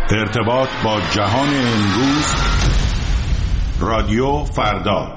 ارتباط با جهان امروز، رادیو فردا.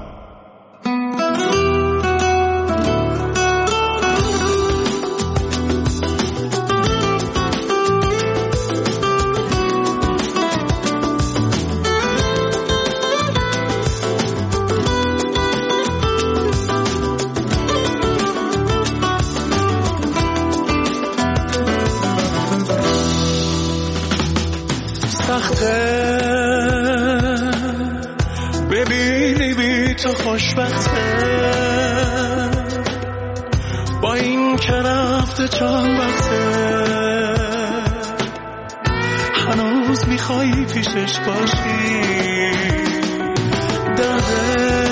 ببینی بی تو خوشبخته، با این که رفته چند وقته، هنوز میخوایی پیشش باشی. درده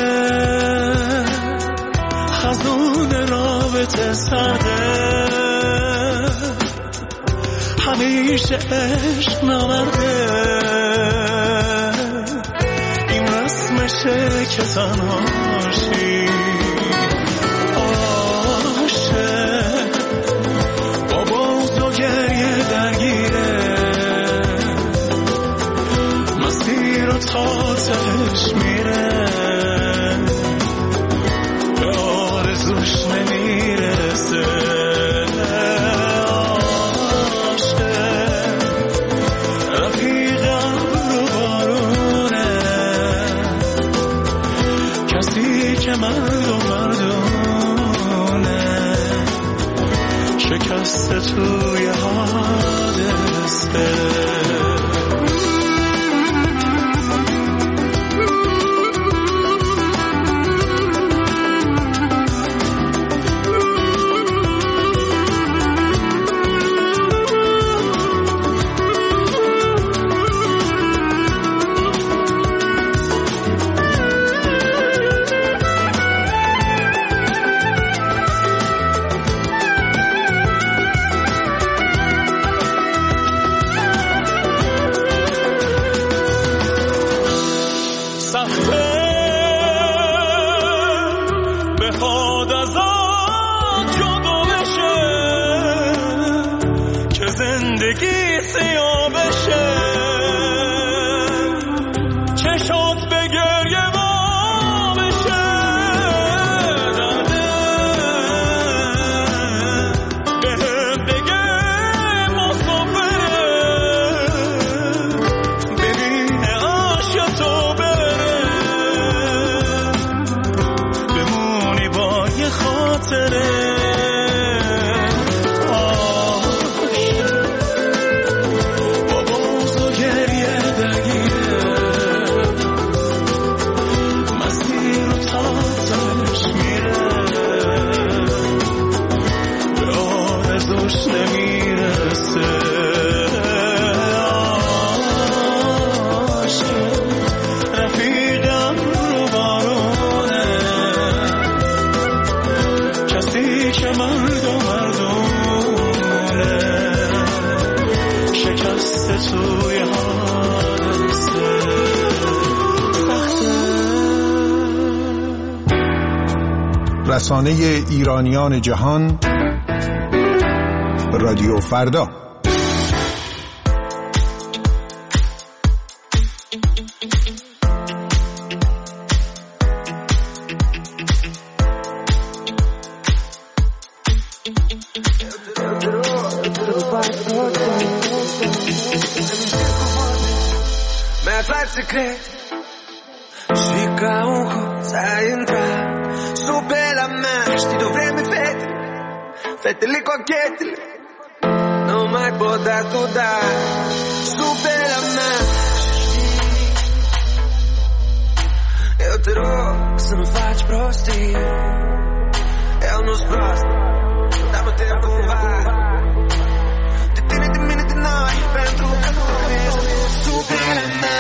خزون رابطه سرده، همیشه عشق نمرده، این رسمشه که تنهاشی. عاشق با بغض و گریه درگیره، مسیر و تا تهش میره، به آرزوش نمیرسه. شکسته توی حادثه. رسانه ایرانیان جهان، رادیو فردا. Fetele cocchetele, non mai potuto dare su per me. Eu te rog să nu faci prostii, eu nu-s prost, dă-mă te cumva. De tine, de mine, de noi, pentru că nu ești su per me.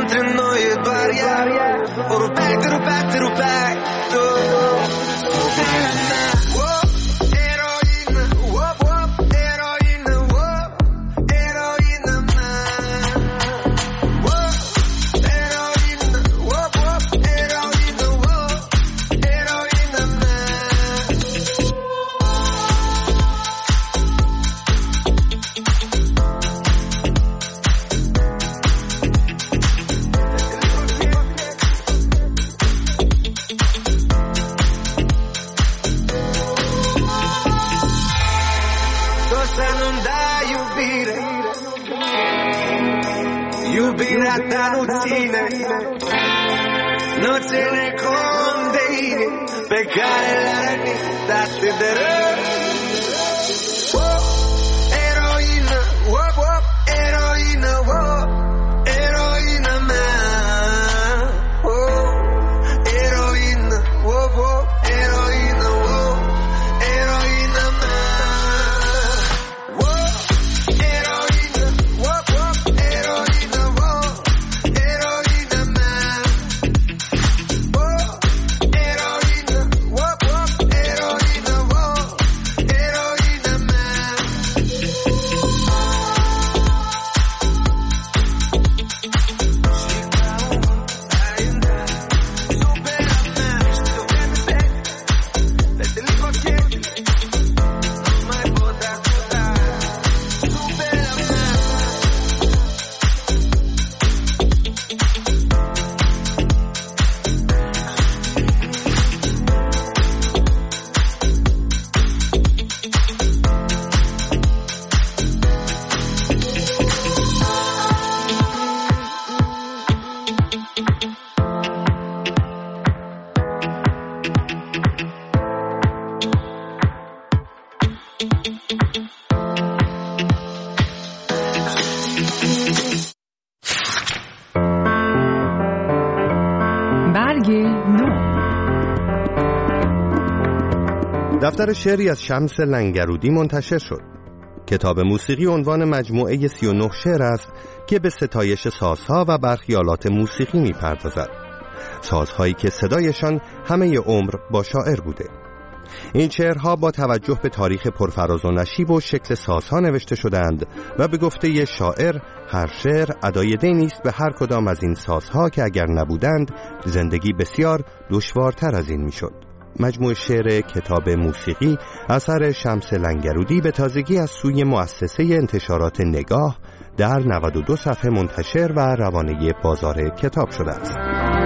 entre noi e barriere. Oro back, oro back, oro back. Non se ne condeini, peccare l'anita te darò. Eroina, wop wop, eroina, wop, eroina man. Eroina, wop wop, eroina, wop, eroina man. Eroina, wop wop, eroina, wop, eroina man. دفتر شعری از شمس لنگرودی منتشر شد. کتاب موسیقی عنوان مجموعه 39 شعر است که به ستایش سازها و برخی آلات موسیقی می‌پردازد. سازهایی که صدایشان همه عمر با شاعر بوده. این شعرها با توجه به تاریخ پرفراز و نشیب و شکل سازها نوشته شدند و به گفته شاعر هر شعر ادای دینی است به هر کدام از این سازها که اگر نبودند زندگی بسیار دشوارتر از این میشد. مجموع شعر کتاب موسیقی اثر شمس لنگرودی به تازگی از سوی مؤسسه انتشارات نگاه در 92 صفحه منتشر و روانه بازار کتاب شده است.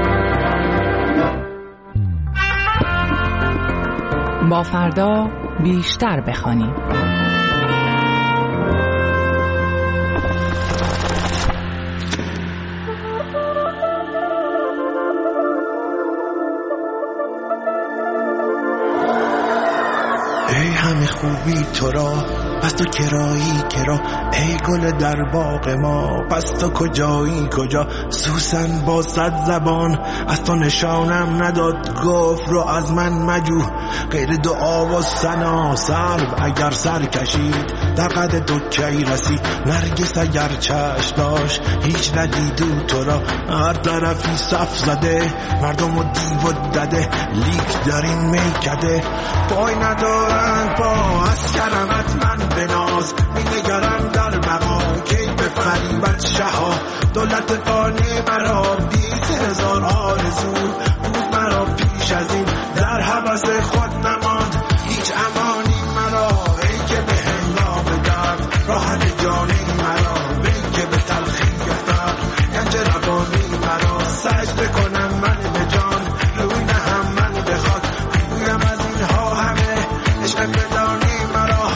با فردا بیشتر بخوانیم. ای همه خوبی تو را پس تو کرایی کرا، ای گل در باغ ما پس تو کجایی کجا. سوسن با 100 زبان از تو نشانم نداد، گفت رو از من مجو غیر دعا و ثنا. سرو اگر سر کشید در قد تو کی رسید، نرگس اگر چشم داشت هیچ ندیدو تو را. هر طرفی صف زده مردم و دیو و دده، لیک در این میکده پای ندارن پا. از کرمت من بناز می نگرم در مقام کی به فریبت شها. دولت فانی مرا 20,000 آرزو بود مرا پیش از این، در حبس خود نماند هیچ امانی مرا. ای که به هنگام درد راحت جانی مرا، ای که به تلخی فقر گنج روانی مرا. سجده کنم من به جان روی نهم من به خاک، گویم از اینها همه عشق بدانی مرا.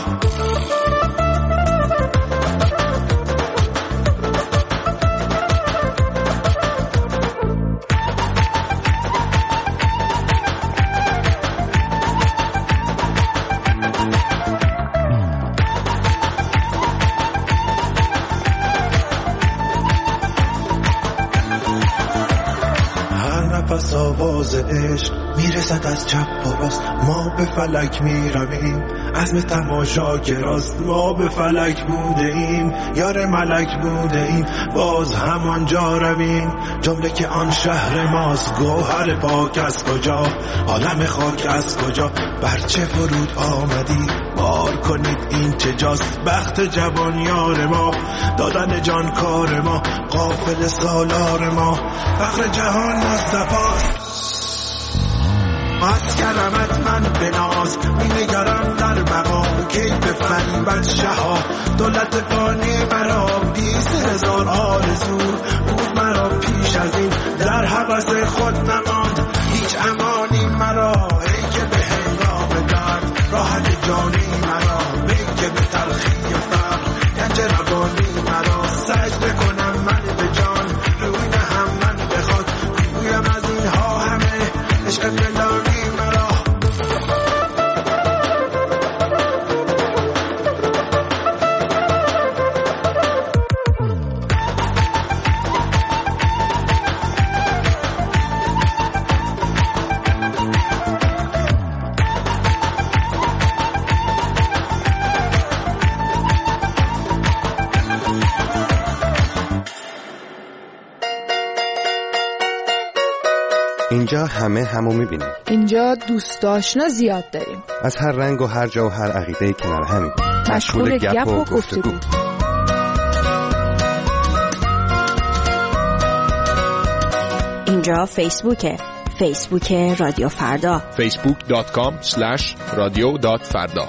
نفس آواز عشق میرسد از چپ و راست. ما به فلک میرویم عزم تماشاگراست. ما به فلک بوده ایم یار ملک بوده ایم باز همانجا رویم. جمله که آن شهر ماست گوهر پاک از کجا عالم خاک از کجا بر چه فرود آمدی بار کنید این چه جاست. بخت جوان یار ما دادن جان کار ما قافل سالار ما فخر جهان مصطفاست. از کرمت من بناز می نگرم در مقام کی به فریبت شها دولت فانی مرا 20,000 آرزو بود مرا پیش از این در حوض خود نماند هیچ امانی مرا ای که به هنگام درد راحت جانی مرا ای که به تلخی فقر گنج روانی مرا سجده کنم من به جان روی نهم من بخواد گویم از اینها همه عشق فلانی مرا. اینجا همه همو میبینیم. اینجا دوست آشنا زیاد داریم. از هر رنگ و هر جا و هر عقیده‌ای کنار همیم. مشغول گپ و گفتگو. اینجا فیسبوک رادیو فردا. facebook.com/radio.farda.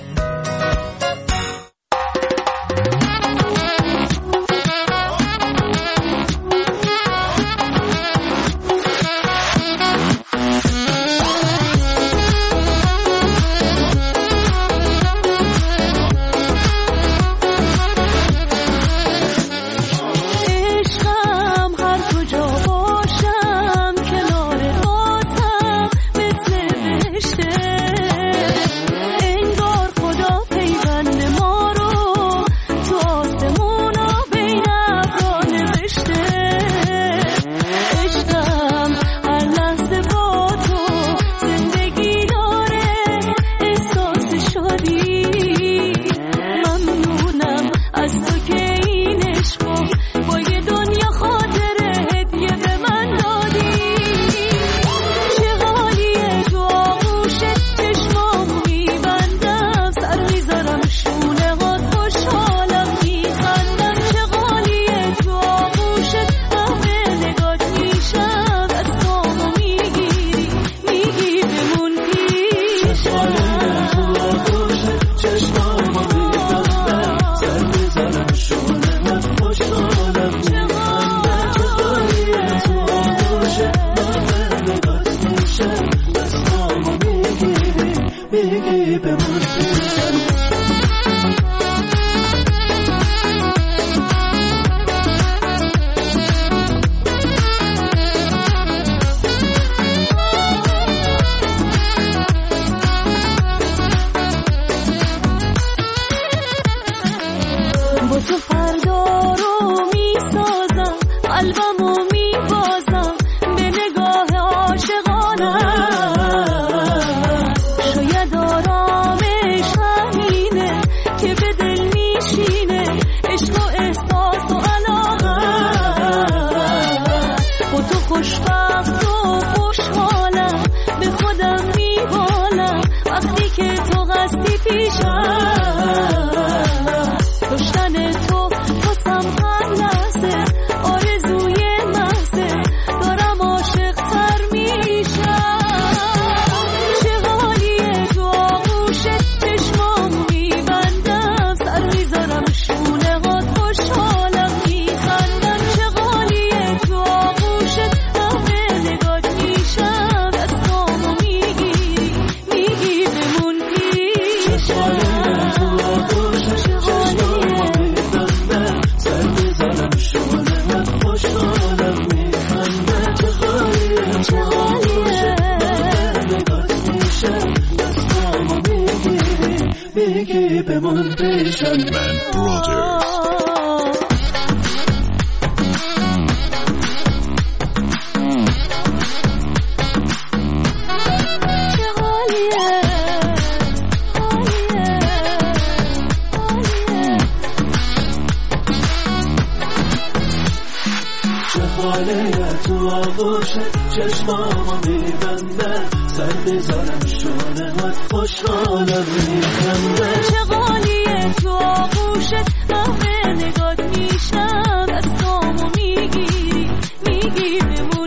آغوشه چشمامو میبندم سر بذارم شونه هات خوشحالم میخندم چقالیه تو آغوشه همه نگات میشم دستامو میگیری بمون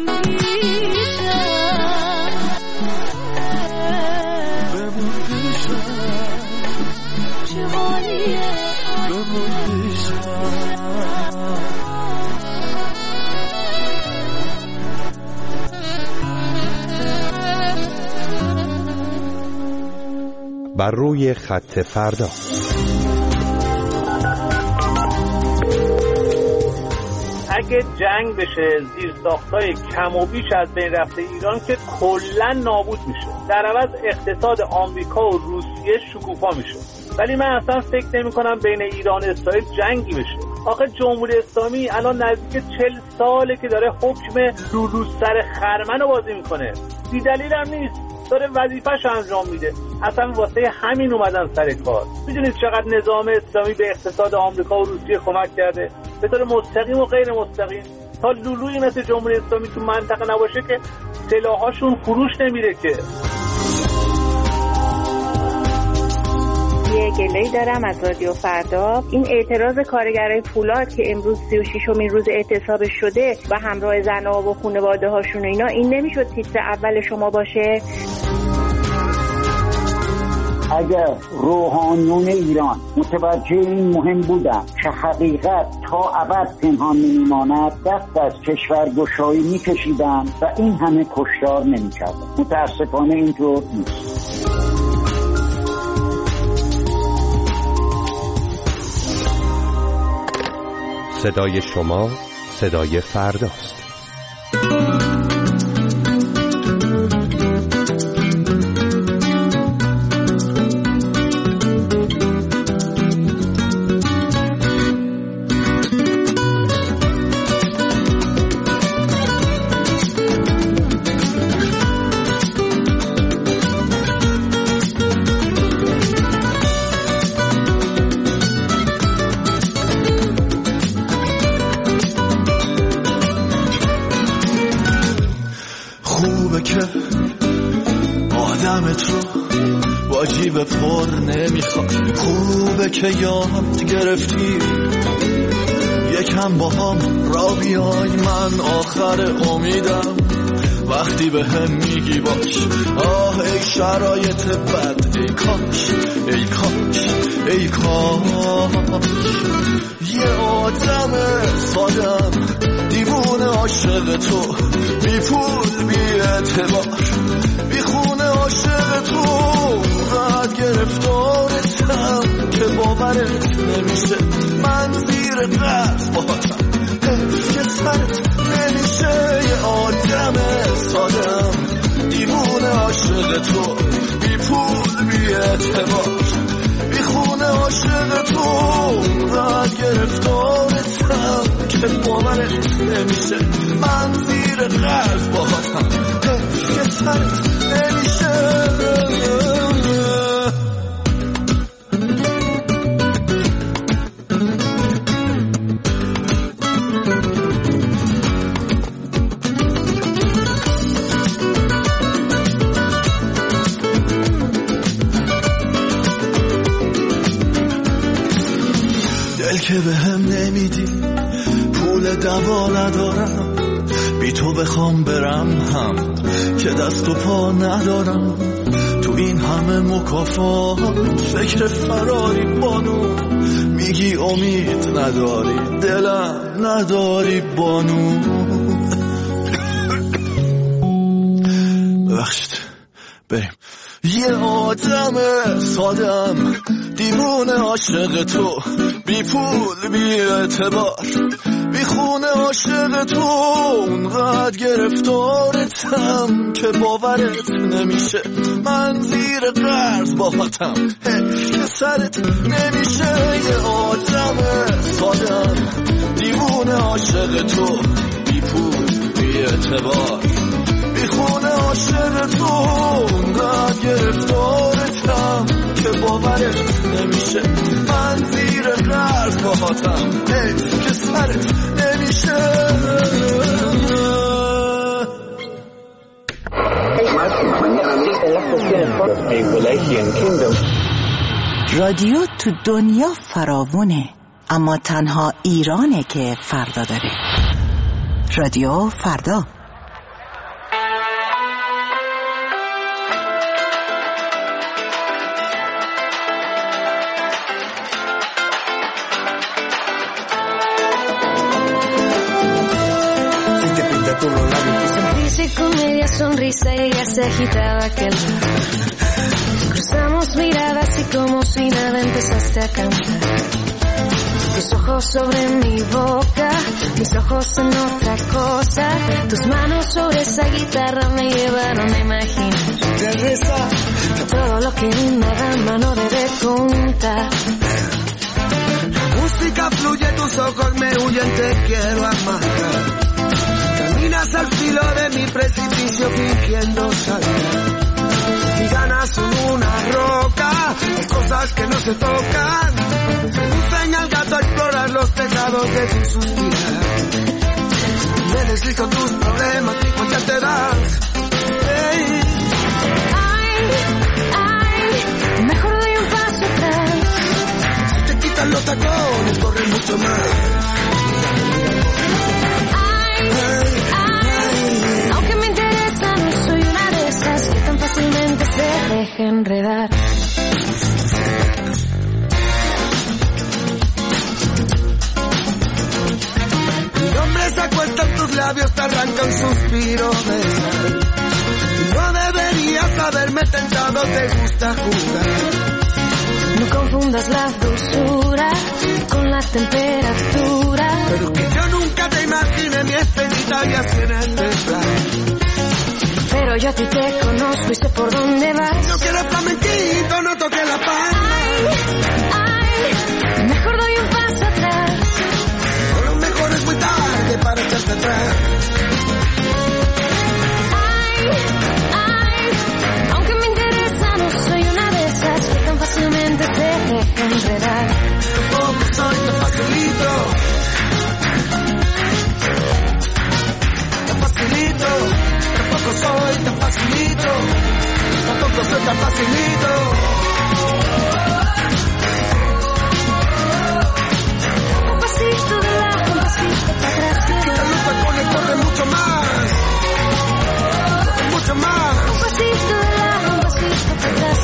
پیشم چقالیه بمون پیشم بر روی خط فردا. اگه جنگ بشه زیرساخت‌های کم و بیش از بین رفته ایران که کلاً نابود میشه، در عوض اقتصاد آمریکا و روسیه شکوفا میشه. ولی من اصلا فکر نمی‌کنم بین ایران و اسرائیل جنگی بشه. آخه جمهوری اسلامی الان نزدیک 40 ساله که داره حکم رو سر خرمنو بازی میکنه، بی دلیل هم نیست، داره وظیفه‌ش انجام میده. اصلا واسه همین اومدن سر کار. میدونید چقدر نظام اسلامی به اقتصاد آمریکا و روسیه کمک کرده؟ به طور مستقیم و غیر مستقیم. تا لولویی مثل جمهوری اسلامی تو منطقه نباشه که سلاحاشون فروش نمیره که. یه گله‌ای دارم از رادیو فردا. این اعتراض کارگرای فولاد که امروز 36مین روز اعتصابش شده و همراه زن‌ها و خانواده‌هاشون و اینا، این نمیشد تیتر اول شما باشه؟ اگر روحانیون ایران متوجه این مهم بودن که حقیقت تا ابد پنهان نمیماند، دست از کشورگشایی میکشیدن و این همه کشتار نمیکردن. متاسفانه اینطور نیست. صدای شما صدای فرداست. واجب پر نمیخواد، خوبه که یاد گرفتی یکم با هم را بیای. من آخر امیدم وقتی به هم میگی باش. آه ای شرایط بد، ای کاش ای کاش ای کاش یه آدم سادم دیوونه عاشق تو، بی پول بی اعتبار بی خونه عاشق تو، راحت گرفتارتم که باورت نمیشه. من زیر قرض باهاتم که سرت نمیشه. یه آدم سادم دیوونه عاشق تو، بی پول بی اعتبار بی خونه عاشق تو، راحت گرفتارتم که باورت نمیشه. من زیر قرض باهاتم که سرت نمیشه. دل که به هم نمیدی، پول دوا ندارم، بی تو بخوام برم هم که دست و پا ندارم. تو این همه مکافات فکر فراری بانو، میگی امید نداری، دلم نداری بانو. ببخشید بریم. یه آدم سادم دیوونه عاشق تو، بی پول بی اعتبار بی خونه عاشق تو، اونقدر گرفتارتم که باورت نمیشه. من زیر قرض باهاتم که سرت نمیشه. یه آدم سادم دیوونه عاشق تو، بی پول بی اعتبار بی خونه عاشق تو، اونقدر گرفتارتم که باورت نمیشه. من زیر قرض باهاتم که سرت نمیشه. رادیو تو دنیا فراوونه، اما تنها ایرانه که فردا داره. رادیو فردا. Sonrisa y comedia, sonrisa y ella se agitaba aquel rato. Cruzamos miradas y como si nada empezaste a cantar. Tus ojos sobre mi boca, mis ojos en otra cosa. Tus manos sobre esa guitarra me llevaron a imaginar todo lo que una dama no debe contar. Música fluye, tus ojos me huyen, te quiero amar. Caminas al filo de mi precipicio fingiendo salir. Mis ganas son una roca, hay cosas que no se tocan. Me enseña al gato a explorar los tejados de tu suspirar. Me deslizo tus problemas y cuenta te das. Hey. Ay, mejor doy un paso atrás. Si te quitan los tacones, corre mucho más. Aunque me interesa, no soy una de esas que tan fácilmente se deja enredar. Mi nombre se acuesta en tus labios, te arranca un suspiro de sal. No deberías haberme tentado, te gusta jugar. No confundas la dulzura con la temperatura. Pero que yo nunca te imaginé mi expedita y así en el desfile. Pero yo a ti te conozco y sé por dónde vas. No quiero flamenquito, no toques la palma. Ay, mejor doy un paso atrás. O lo mejor es muy tarde para echarte atrás. Ay, aunque me interesa, no soy una de esas que tan fácilmente se deja enredar. Tampoco soy tan facilito. Tan facilito. Tampoco soy tan facilito. Tampoco soy tan facilito. Un pasito de lado, un pasito para atrás. Quita los tacones, corre mucho más. Corre mucho más. Un pasito de lado, un pasito para atrás.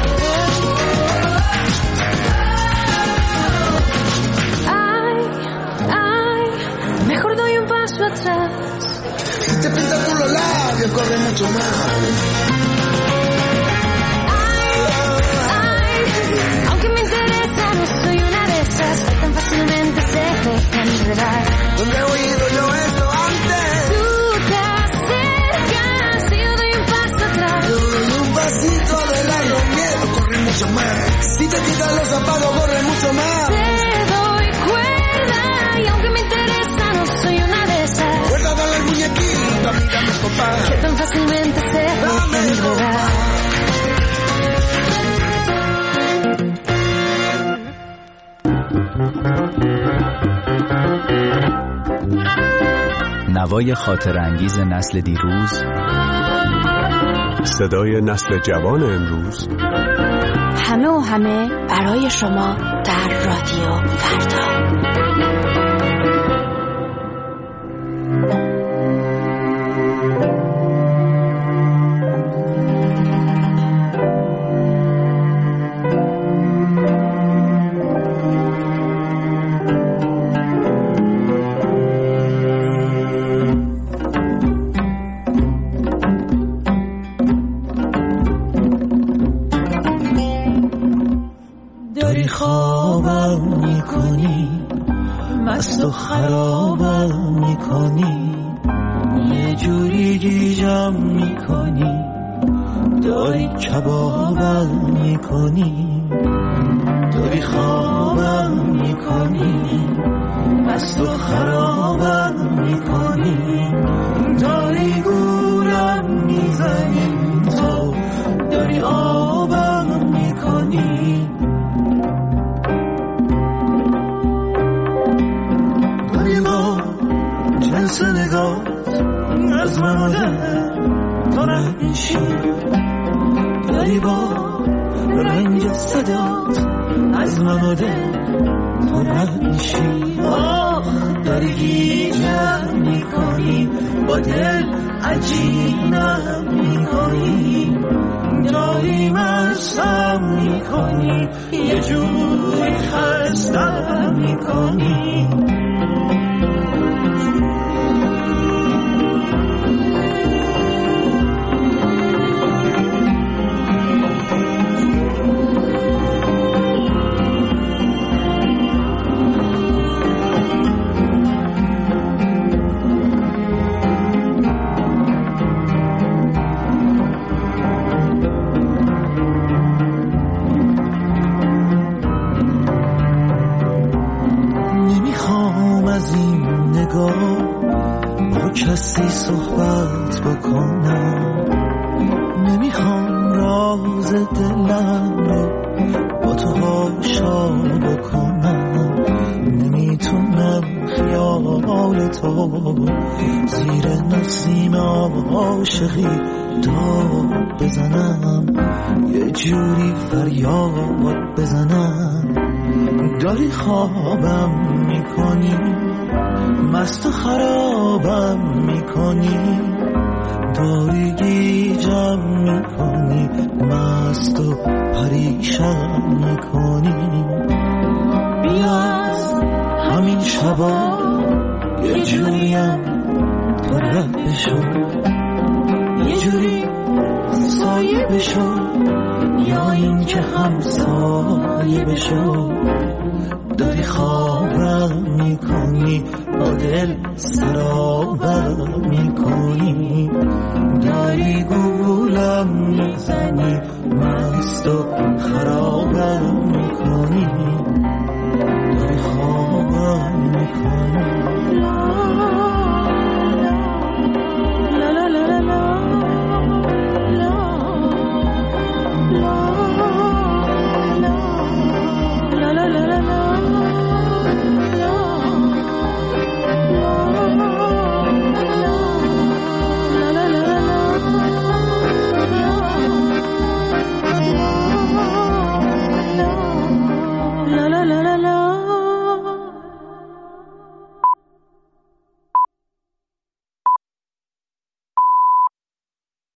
Ay, mejor doy un paso atrás. Si te pintas por los labios, corre mucho más. Aunque me interesa, no soy una de esas que tan fácilmente se dejan enredar. ¿Dónde he oído yo esto antes? Tú te acercas y yo doy un paso atrás. Yo doy un pasito de lado, miedo, corre mucho más. Si te quitas los zapatos, corre mucho más. Te doy cuerda y aunque me interesa, no soy una de esas. Cuerda, dale al muñequito, mírame, papá. Que tan fácilmente se dejan enredar. نوای خاطر انگیز نسل دیروز، صدای نسل جوان امروز، همه و همه برای شما در رادیو فردا. خوابم میکنی، مست و خرابم میکنی، یه جوری گیجم میکنی، داری کبابم میکنی، داری خوابم میکنی، مست و خرابم میکنی، داری گولم میزنی، تو داری آبم میکنی، جنس نگاه از من آدم تو رد میشی، داری با رنگ صدات از من و دل تو رد میشی. داری گیجم میکنی با دل عجیبم میکنی، داری مستم میکنی یه جوری خستم میکنی. با کسی صحبت بکنم، نمیخوام راز دلم رو با تو هاشا بکنم، نمیتونم خیال تو زیر نسیم عاشقی داد بزنم، یه جوری فریاد بزنم. داری خوابم میکنی، مست و خرابم میکنی، داری گیجم میکنی، مست و پریشم میکنی. بیا همین شبا یه جوریم تو رد بشو، یه جوری سایه بشو، یا این که همسایه بشو. داری خوابم میکنی، با دل سرابم میکنی، داری گولم میزنی، مست و خرابم میکنی، داری خوابم میکنی.